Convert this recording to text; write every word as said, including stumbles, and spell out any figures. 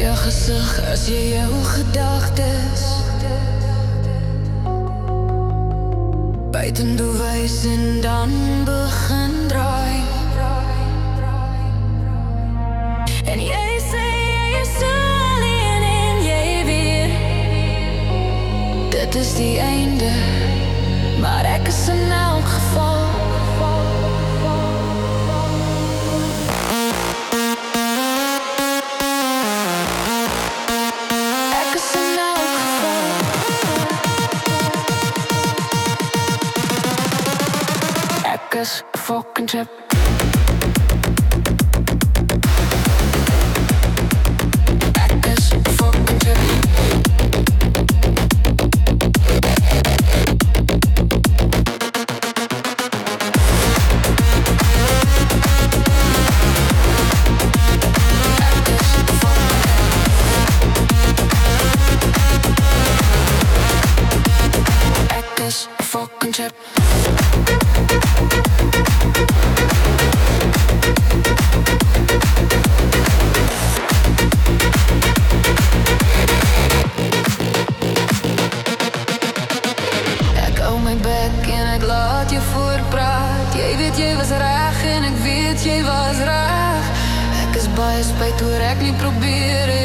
jou gesig as jy jou gedagtes buiten doelwys en dan begin draai. En jy sê jy is alleen en jy weet dit is die einde, maar ek is in elk geval. Is a fucking trip. Ek is a fucking trip. Ek is a fucking trip. Jy weet jy was reg en ek weet jy was reg. Ek is baie spyt oor ek nie probeer